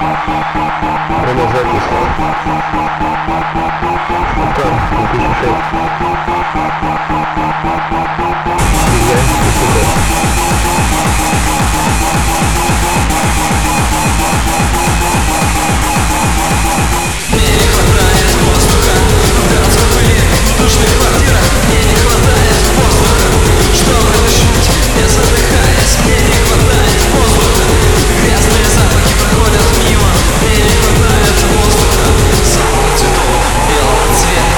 Время записи. Султан, 2006. Я до Мне не хватает воздуха в городской пыли, в душных квартирах. Мне не хватает воздуха, чтобы дышать, не задыхаясь. Мне не хватает воздуха, грязные запахи проходят мимо. Мне не хватает воздуха, запах цветов белого цвета.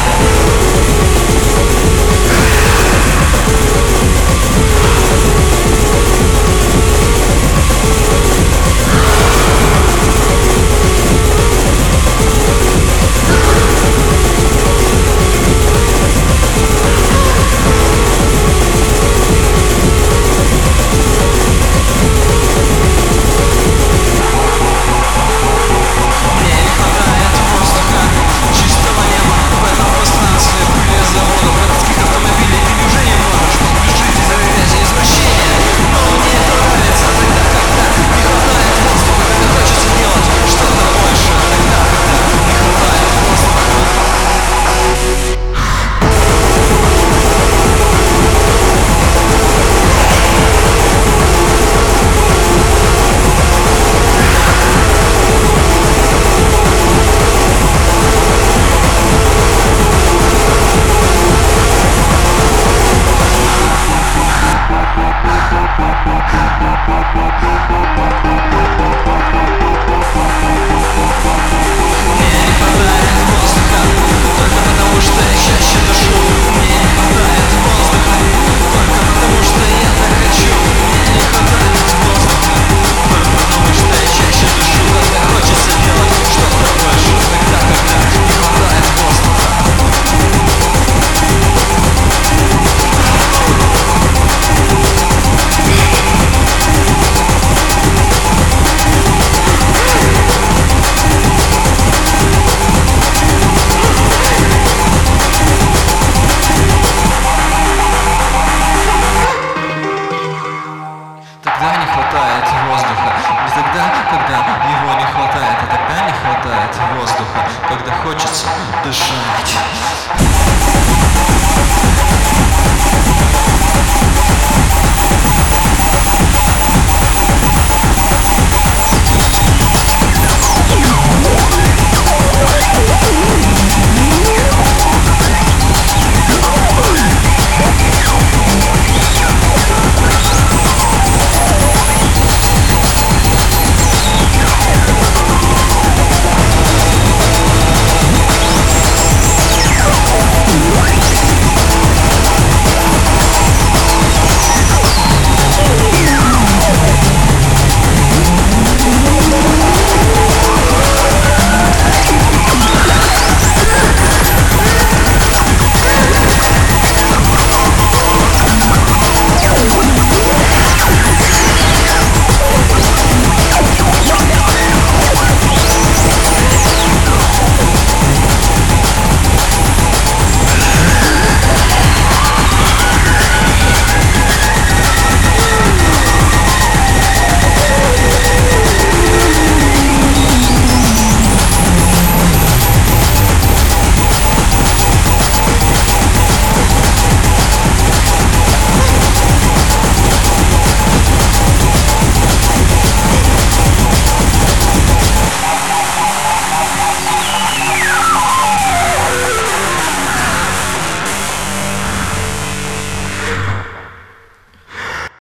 Тогда не хватает воздуха, не тогда, когда его не хватает, а тогда не хватает воздуха, когда хочется дышать.